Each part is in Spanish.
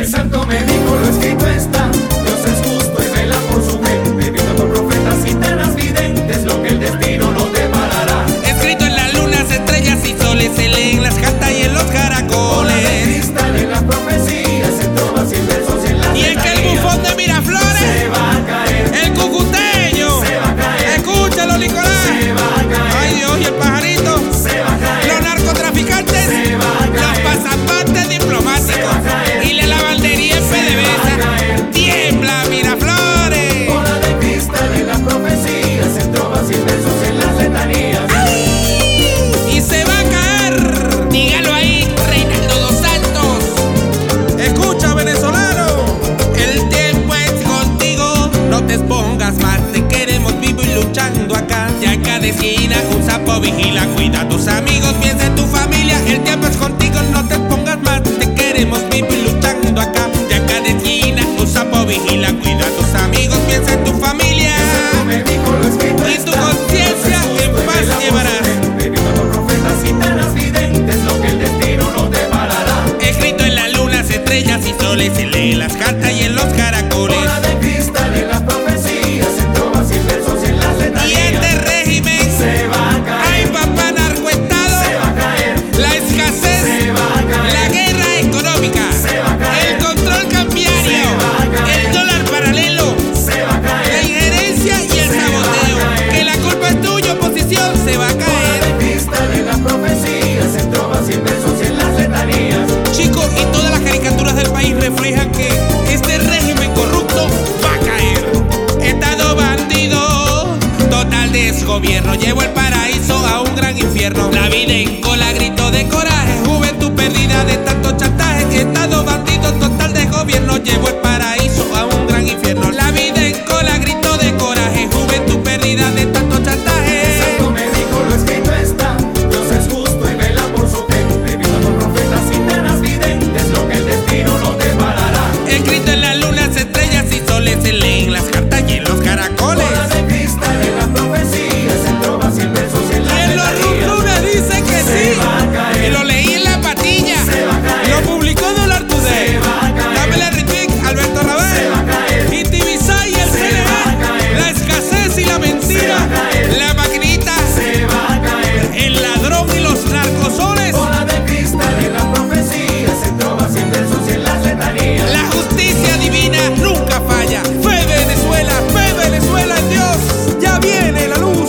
El santo me dijo, lo escrito está, Dios es justo y vela por su gente, visto por profetas y tenas videntes, lo que el destino nos deparará. Escrito en las lunas, estrellas y soles, se lee en las cartas y en los Bola de caracoles. cristal en las profecías, en trovas y en versos y en las Y es que el letanías bufón de Miraflores, se va a caer, el cucuteño, se va a caer, escúchalo, Nicolás. se va a caer, Ay Dios, y el pajarito, se va a caer, los narcotraficantes, se va a los caer, pasaportes diplomáticos se va a caer, y la lavandería en se va a PDVSA. caer. Tiembla Miraflores. Bola de cristal en las profecías, en trovas y en versos y en las letanías. Y se va a caer. Dígalo ahí, Reinaldo dos Santos. Escucha, venezolano, el tiempo es contigo. No te expongas más, te queremos vivo y luchando acá. Ya en cada esquina un sapo vigila, cuida a tus amigos, piensa en tu familia. El tiempo es contigo, no te expongas más, te queremos vivo y luchando acá. Ya en cada esquina un sapo vigila, cuida a tus amigos, piensa en tu familia. Me dijo, lo escrito Y tu está, conciencia Dios es en justo y paz vela por llevarás. su gente, visto por profetas y tenas videntes, lo que el destino nos deparará. Escrito en las lunas, estrellas y soles, se lee en las cartas y en los caracoles. Bola de cristal en las profecías, en trovas y en versos y en las Y letanías. este régimen, Se va a ay caer, papá narcoestado, se va a caer, la escasez, se va a caer, la guerra económica, se va a caer, el control cambiario, se va a caer, el dólar paralelo, se va a la caer. injerencia y el se va a saboteo. caer. Que la culpa es tuya, oposición, se va a Bola caer. de cristal en las profecías, en trovas y en versos y en las letanías. Chicos, y todas las caricaturas del país reflejan que este régimen corrupto va a caer. Estado bandido, total desgobierno, llevó el paraíso a un gran infierno. La vida en cola, grito de coraje, juventud perdida de tanto chantaje. Estado bandido, total desgobierno, llevó el paraíso a un gran infierno. La vida en cola, grito de coraje, juventud perdida de tanto chantaje. Santo me dijo, lo escrito está, Dios es justo y vela por su gente, visto por profetas y tenas videntes, lo que el destino nos deparará. Escrito en las lunas, estrellas y soles, se leen las cartas y en los caracoles. Bola de cristal en las profecías, en trovas y en versos y en Y las en los letanías. rumrunes dicen que Se sí. va a caer. Y lo leí en la patilla. Se va a caer. Lo publicó Dollar Today. Se va a caer. Dámele retweet, Alberto Se Rabel. va a caer. Y Tibisay y el Se va a CNE. caer. La escasez y la mentira. Se va a caer. La maquinita. Se va a caer. El ladrón y los narcosoles. Bola de cristal en las profecías, en trovas y en versos y en las letanías. La justicia divina nunca falla. Fe Venezuela en Dios. Ya viene la luz.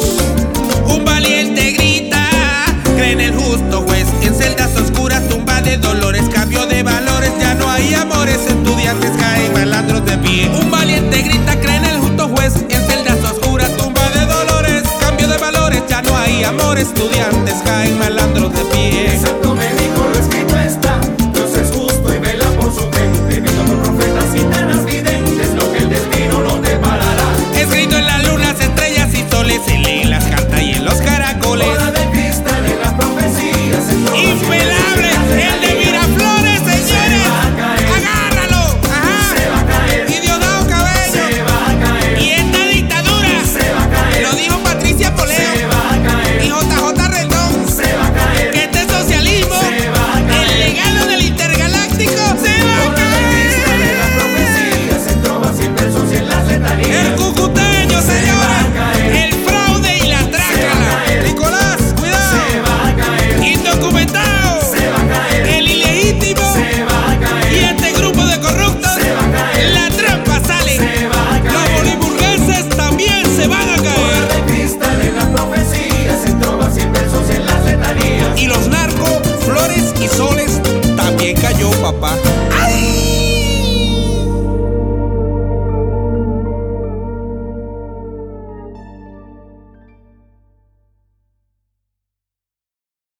Un valiente grita, cree en el justo juez. En celdas oscuras, tumba de dolores, cambio de valores, ya no hay amores. Estudiantes caen, malandros de pie. Un valiente grita, cree en el justo juez. En celdas oscuras, tumba de dolores, cambio de valores, ya no hay amor. Estudiantes caen, malandros de pie. El santo me dijo, lo escrito está, Dios es justo y vela por su gente, visto por profetas y tenas videntes, lo que el destino nos deparará. Escrito en las lunas, estrellas y soles, se lee en las cartas y en los caracoles. Bola de cristal en las profecías, en trovas y en versos y Impelable, en las el de letanías. Miraflores, señores. Se va a caer. Agárralo. Ajá. Se va a caer. Y Diosdado Cabello. Se va a caer. Y esta dictadura. Se va a caer. Lo dijo Patricia Poleo. Se va a caer. Y JJ Rendón. Se va a caer. Que este socialismo, Se va a caer. el legado del intergaláctico, se va a Bola de cristal en las caer. profecías, en trovas y en versos y en las letanías. El cucuteño, Se va a señores. caer. El fraude y la Se va a trácala. caer. Nicolás, cuidado. Se va a caer. Indocumentado. Se va a caer. El ilegítimo. Se va a caer. Y este grupo de corruptos, Se va a caer. la trampa sale. Se va a Los caer. boliburgueses también se van a Bola caer. de cristal en las profecías, en trovas y en versos y en las letanías. Y los narcos, flores y soles también cayó, papá.